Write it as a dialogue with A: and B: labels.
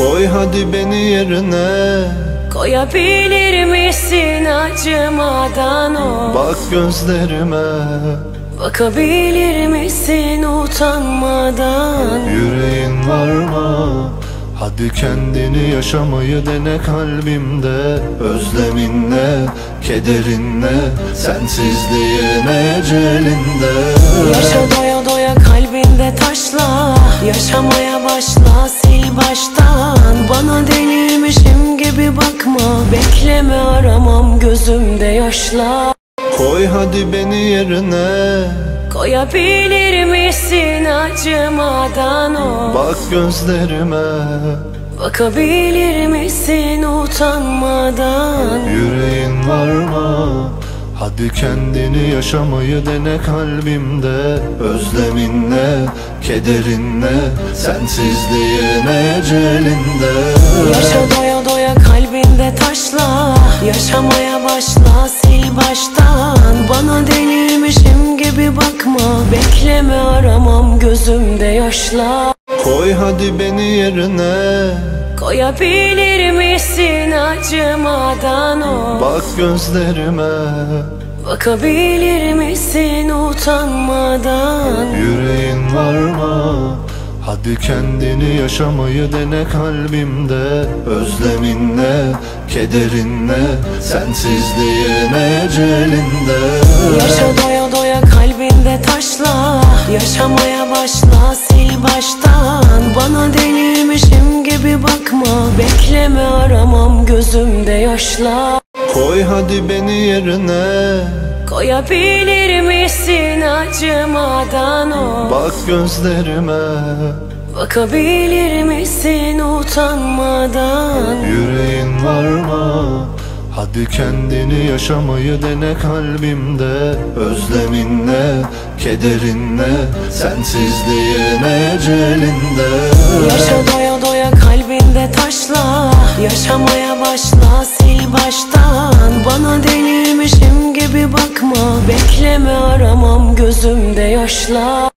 A: Koy hadi beni yerine,
B: koyabilir misin acımadan o?
A: bak gözlerime,
B: bakabilir misin utanmadan?
A: yüreğin var mı? Hadi kendini yaşamayı dene kalbimde. Özleminle, kederinle, sensizliğin ecelinde.
B: Yaşa doya doya kalbinde taşla, yaşamaya başla sil baştan. Bana delirmişim gibi bakma, bekleme aramam gözümde yaşla.
A: Koy hadi beni yerine,
B: koyabilir misin acımadan o?
A: bak gözlerime,
B: bakabilir misin utanmadan?
A: yüreğin var mı? Hadi kendini yaşamayı dene kalbimde. Özleminle, kederinle, sensizliğin ecelinde.
B: Yaşa doya doya kalbinde taşla, yaşamaya başla sil baştan. Bana delirmişim gibi bakma, bekleme aramam gözümde yaşla.
A: Koy hadi beni yerine,
B: koyabilir misin acımadan o?
A: bak gözlerime,
B: bakabilir misin utanmadan?
A: yüreğin var mı? Hadi kendini yaşamayı dene kalbimde. Özleminle, kederinle, sensizliğin ecelinde.
B: Yaşa doya doya kalbinde taşla, yaşamaya başla sil baştan. Bana delirmişim gibi bakma, bekleme aramam gözümde yaşla.
A: Koy hadi beni yerine,
B: koyabilir misin acımadan o?
A: bak gözlerime,
B: bakabilir misin utanmadan?
A: yüreğin var mı? Hadi kendini yaşamayı dene kalbimde. Özleminle, kederinle, sensizliğin ecelinde.
B: Yaşa doya doya kalbinde taşla, yaşamaya başla sil baştan. Bana delirmişim gibi bakma, bekleme aramam gözümde yaşla.